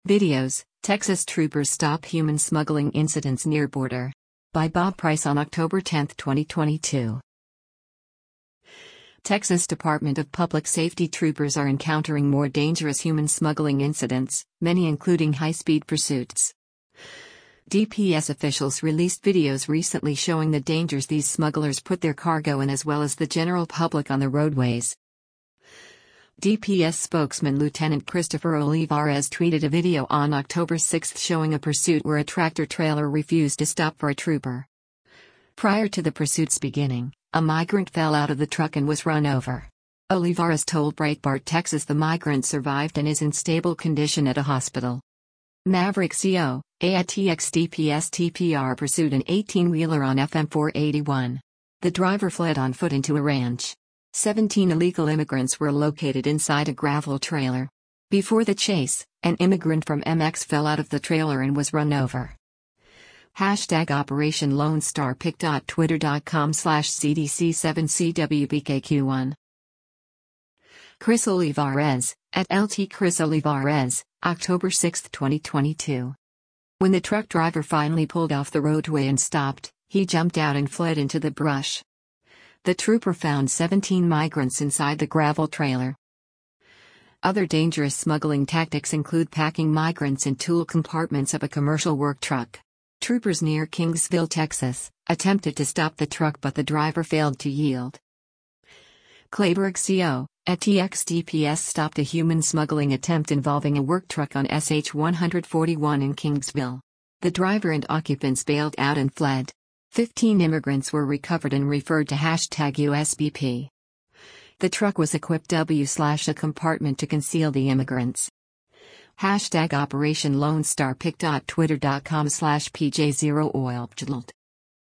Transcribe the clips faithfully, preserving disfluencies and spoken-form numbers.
Videos: Texas troopers stop human smuggling incidents near border. By Bob Price on October tenth, twenty twenty-two. Texas Department of Public Safety troopers are encountering more dangerous human smuggling incidents, many including high-speed pursuits. D P S officials released videos recently showing the dangers these smugglers put their cargo in as well as the general public on the roadways. D P S spokesman Lieutenant Christopher Olivares tweeted a video on October sixth showing a pursuit where a tractor-trailer refused to stop for a trooper. Prior to the pursuit's beginning, a migrant fell out of the truck and was run over. Olivares told Breitbart Texas the migrant survived and is in stable condition at a hospital. Maverick C O, a at T X D P S T P R pursued an eighteen-wheeler on F M four eighty-one. The driver fled on foot into a ranch. Seventeen illegal immigrants were located inside a gravel trailer. Before the chase, an immigrant from M X fell out of the trailer and was run over. Hashtag Operation Lone Star Pick. Twitter.com slash CDC7CWBKQ1. Chris Olivares, at L T Chris Olivares, October sixth, twenty twenty-two. When the truck driver finally pulled off the roadway and stopped, he jumped out and fled into the brush. The trooper found seventeen migrants inside the gravel trailer. Other dangerous smuggling tactics include packing migrants in tool compartments of a commercial work truck. Troopers near Kingsville, Texas, attempted to stop the truck but the driver failed to yield. Clayburgh C O, at T X D P S stopped a human smuggling attempt involving a work truck on S H one forty-one in Kingsville. The driver and occupants bailed out and fled. Fifteen immigrants were recovered and referred to hashtag U S B P. The truck was equipped W slash a compartment to conceal the immigrants. Hashtag Operation Lone Star Pick. Twitter.com slash PJ0OILPJLT.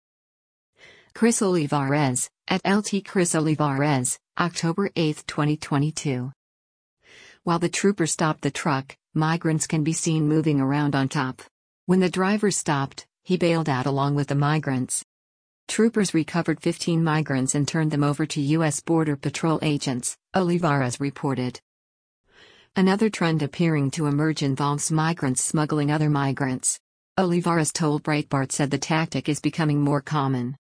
Chris Olivares, at L T Chris Olivares, October eighth, twenty twenty-two. While the trooper stopped the truck, migrants can be seen moving around on top. When the driver stopped, he bailed out along with the migrants. Troopers recovered fifteen migrants and turned them over to U S Border Patrol agents, Olivares reported. Another trend appearing to emerge involves migrants smuggling other migrants. Olivares told Breitbart said the tactic is becoming more common.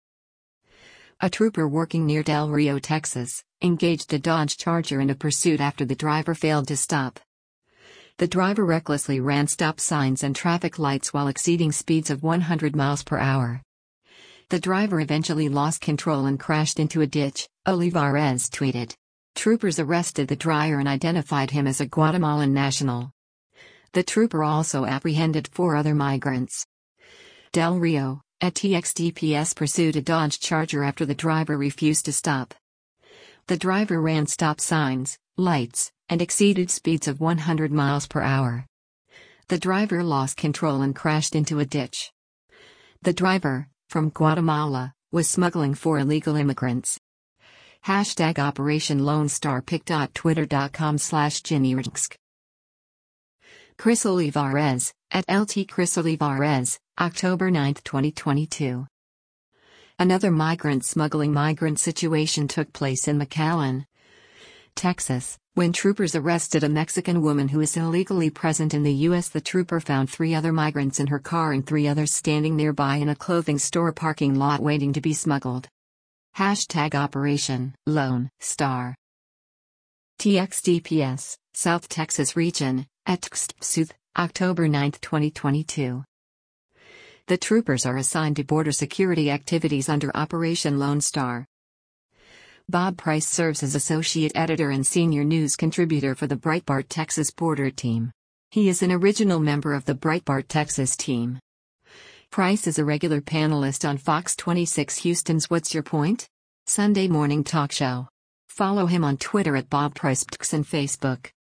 A trooper working near Del Rio, Texas, engaged a Dodge Charger in a pursuit after the driver failed to stop. The driver recklessly ran stop signs and traffic lights while exceeding speeds of one hundred miles per hour. The driver eventually lost control and crashed into a ditch, Olivares tweeted. Troopers arrested the driver and identified him as a Guatemalan national. The trooper also apprehended four other migrants. Del Rio, at T X D P S pursued a Dodge Charger after the driver refused to stop. The driver ran stop signs, lights, and exceeded speeds of one hundred miles per hour. The driver lost control and crashed into a ditch. The driver, from Guatemala, was smuggling four illegal immigrants. Hashtag Operation Lone Star Pick. Twitter.com slash JinnyRinsk. Chris Olivares, at L T Chris Olivares, October ninth, twenty twenty-two. Another migrant smuggling migrant situation took place in McAllen, Texas, when troopers arrested a Mexican woman who is illegally present in the U S The trooper found three other migrants in her car and three others standing nearby in a clothing store parking lot waiting to be smuggled. Hashtag Operation Lone Star. T X D P S, South Texas Region, at T X D P S, October ninth, twenty twenty-two. The troopers are assigned to border security activities under Operation Lone Star. Bob Price serves as associate editor and senior news contributor for the Breitbart Texas Border Team. He is an original member of the Breitbart Texas team. Price is a regular panelist on Fox twenty-six Houston's What's Your Point? Sunday morning talk show. Follow him on Twitter at Bob Price P T X and Facebook.